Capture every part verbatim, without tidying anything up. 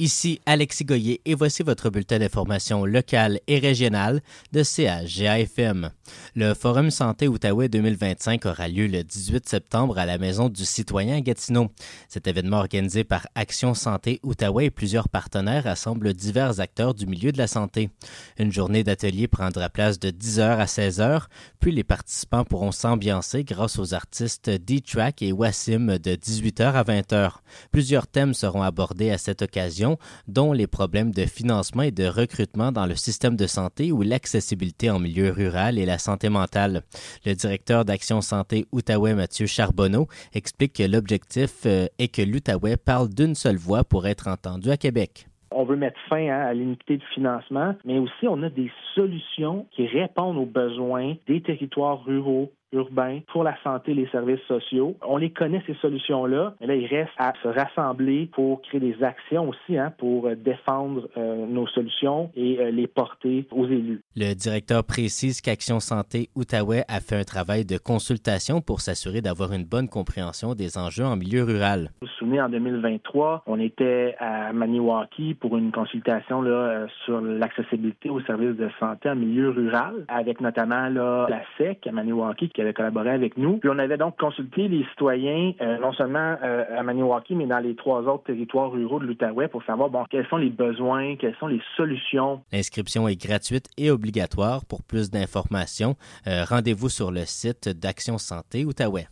Ici Alexis Goyer et voici votre bulletin d'information locale et régionale de C H G A F M. Le Forum Santé Outaouais deux mille vingt-cinq aura lieu le dix-huit septembre à la Maison du Citoyen à Gatineau. Cet événement organisé par Action Santé Outaouais et plusieurs partenaires rassemble divers acteurs du milieu de la santé. Une journée d'atelier prendra place de dix heures à seize heures, puis les participants pourront s'ambiancer grâce aux artistes D-Track et Wassim de dix-huit heures à vingt heures. Plusieurs thèmes seront abordés à cette occasion, dont les problèmes de financement et de recrutement dans le système de santé ou l'accessibilité en milieu rural et la santé mentale. Le directeur d'Action Santé Outaouais, Mathieu Charbonneau, explique que l'objectif est que l'Outaouais parle d'une seule voix pour être entendu à Québec. On veut mettre fin hein, à l'iniquité de financement, mais aussi on a des solutions qui répondent aux besoins des territoires ruraux, urbains, pour la santé et les services sociaux. On les connaît, ces solutions-là, mais là, il reste à se rassembler pour créer des actions aussi, hein, pour défendre euh, nos solutions et euh, les porter aux élus. Le directeur précise qu'Action Santé Outaouais a fait un travail de consultation pour s'assurer d'avoir une bonne compréhension des enjeux en milieu rural. Vous vous souvenez, en deux mille vingt-trois, on était à Maniwaki pour une consultation là, sur l'accessibilité aux services de santé en milieu rural, avec notamment là, la S E C à Maniwaki qui avait collaboré avec nous. Puis on avait donc consulté les citoyens, euh, non seulement euh, à Maniwaki, mais dans les trois autres territoires ruraux de l'Outaouais pour savoir bon, quels sont les besoins, quelles sont les solutions. L'inscription est gratuite et obligatoire. Pour plus d'informations, euh, rendez-vous sur le site d'Action Santé Outaouais.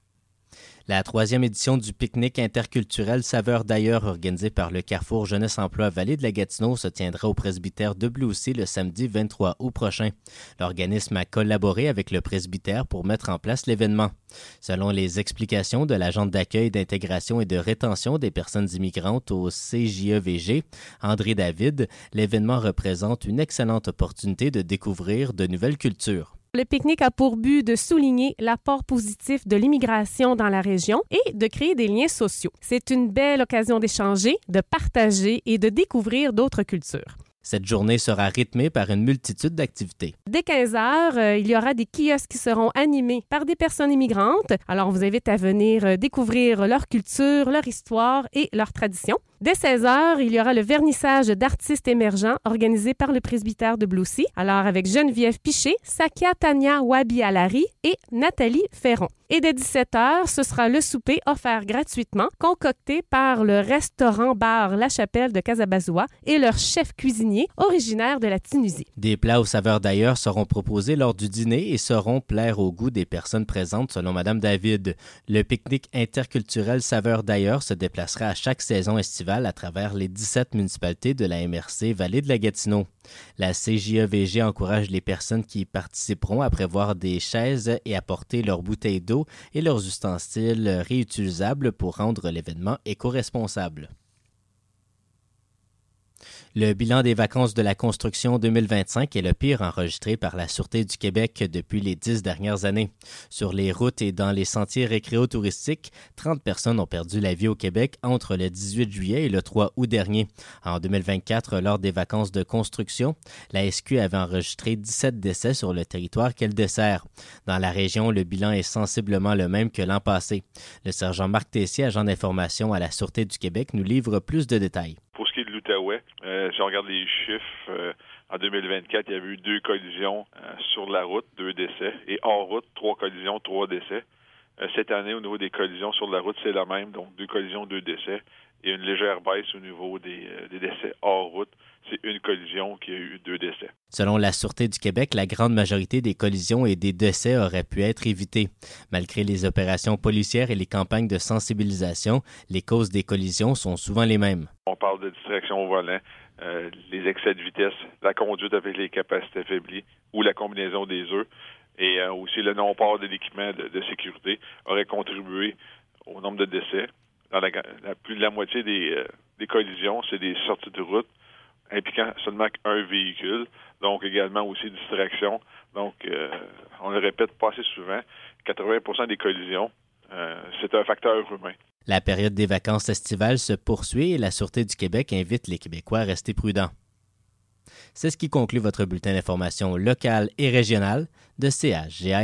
La troisième édition du pique-nique interculturel Saveurs d'ailleurs organisé par le Carrefour Jeunesse Emploi Vallée de la Gatineau se tiendra au presbytère de Bleucy le samedi vingt-trois août prochain. L'organisme a collaboré avec le presbytère pour mettre en place l'événement. Selon les explications de l'agente d'accueil, d'intégration et de rétention des personnes immigrantes au C J E V G, André David, l'événement représente une excellente opportunité de découvrir de nouvelles cultures. Le pique-nique a pour but de souligner l'apport positif de l'immigration dans la région et de créer des liens sociaux. C'est une belle occasion d'échanger, de partager et de découvrir d'autres cultures. Cette journée sera rythmée par une multitude d'activités. Dès quinze heures, euh, il y aura des kiosques qui seront animés par des personnes immigrantes. Alors, on vous invite à venir euh, découvrir leur culture, leur histoire et leurs traditions. Dès seize heures, il y aura le vernissage d'artistes émergents organisé par le presbytère de Bleucy. Alors, avec Geneviève Piché, Sakia Tania Wabi-Alari et Nathalie Ferron. Et dès dix-sept heures, ce sera le souper offert gratuitement, concocté par le restaurant-bar La Chapelle de Casabazoua et leur chef cuisinier originaire de la Tunisie. Des plats aux saveurs d'ailleurs seront proposés lors du dîner et sauront plaire au goût des personnes présentes, selon Mme David. Le pique-nique interculturel Saveurs d'ailleurs se déplacera à chaque saison estivale à travers les dix-sept municipalités de la M R C Vallée de la Gatineau. La C J E V G encourage les personnes qui y participeront à prévoir des chaises et à porter leurs bouteilles d'eau et leurs ustensiles réutilisables pour rendre l'événement éco-responsable. Le bilan des vacances de la construction deux mille vingt-cinq est le pire enregistré par la Sûreté du Québec depuis les dix dernières années. Sur les routes et dans les sentiers récréotouristiques, trente personnes ont perdu la vie au Québec entre le dix-huit juillet et le trois août dernier. En deux mille vingt-quatre, lors des vacances de construction, la S Q avait enregistré dix-sept décès sur le territoire qu'elle dessert. Dans la région, le bilan est sensiblement le même que l'an passé. Le sergent Marc Tessier, agent d'information à la Sûreté du Québec, nous livre plus de détails. Pour ce qui est de l'Outaouais, euh, si on regarde les chiffres, euh, en deux mille vingt-quatre, il y avait eu deux collisions euh, sur la route, deux décès, et hors route, trois collisions, trois décès. Euh, cette année, au niveau des collisions sur la route, c'est la même, donc deux collisions, deux décès, et une légère baisse au niveau des, euh, des décès hors route. C'est une collision qui a eu deux décès. Selon la Sûreté du Québec, la grande majorité des collisions et des décès auraient pu être évités. Malgré les opérations policières et les campagnes de sensibilisation, les causes des collisions sont souvent les mêmes. On parle de distraction au volant, euh, les excès de vitesse, la conduite avec les capacités affaiblies ou la combinaison des œufs et euh, aussi le non-port de l'équipement de, de sécurité aurait contribué au nombre de décès. Dans la, la plus de la moitié des, euh, des collisions, c'est des sorties de route impliquant seulement un véhicule, donc également aussi distraction. Donc, euh, on le répète pas assez souvent, quatre-vingts pour cent des collisions, euh, c'est un facteur humain. La période des vacances estivales se poursuit et la Sûreté du Québec invite les Québécois à rester prudents. C'est ce qui conclut votre bulletin d'information locale et régionale de C H G A.